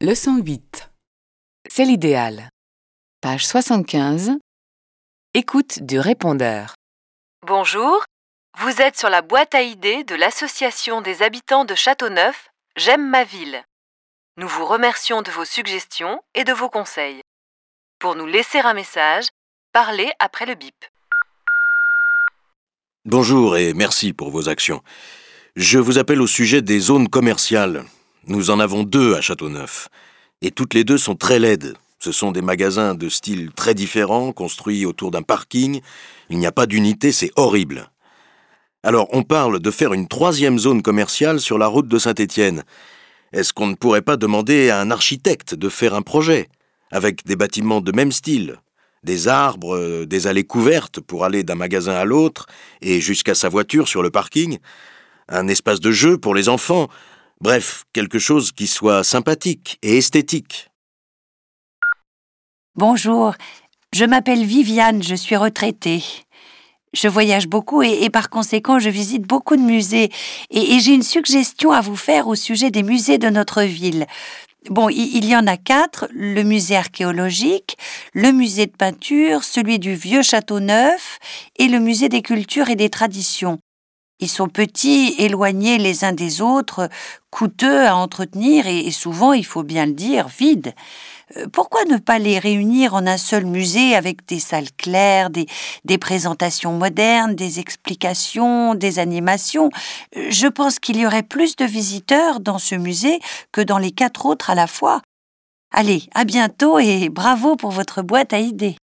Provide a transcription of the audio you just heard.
Leçon 8. C'est l'idéal. Page 75. Écoute du répondeur. Bonjour, vous êtes sur la boîte à idées de l'Association des habitants de Châteauneuf, J'aime ma ville. Nous vous remercions de vos suggestions et de vos conseils. Pour nous laisser un message, parlez après le bip. Bonjour et merci pour vos actions. Je vous appelle au sujet des zones commerciales. Nous en avons 2 à Châteauneuf. Et toutes les 2 sont très laides. Ce sont des magasins de style très différents, construits autour d'un parking. Il n'y a pas d'unité, c'est horrible. Alors, on parle de faire une 3e zone commerciale sur la route de Saint-Étienne. Est-ce qu'on ne pourrait pas demander à un architecte de faire un projet, avec des bâtiments de même style, des arbres, des allées couvertes pour aller d'un magasin à l'autre et jusqu'à sa voiture sur le parking, un espace de jeu pour les enfants, bref, quelque chose qui soit sympathique et esthétique. Bonjour, je m'appelle Viviane, je suis retraitée. Je voyage beaucoup et par conséquent, je visite beaucoup de musées. Et j'ai une suggestion à vous faire au sujet des musées de notre ville. Bon, il y en a 4, le musée archéologique, le musée de peinture, celui du vieux Châteauneuf et le musée des cultures et des traditions. Ils sont petits, éloignés les uns des autres, coûteux à entretenir et souvent, il faut bien le dire, vides. Pourquoi ne pas les réunir en un seul musée avec des salles claires, des présentations modernes, des explications, des animations? Je pense qu'il y aurait plus de visiteurs dans ce musée que dans les 4 autres à la fois. Allez, à bientôt et bravo pour votre boîte à idées.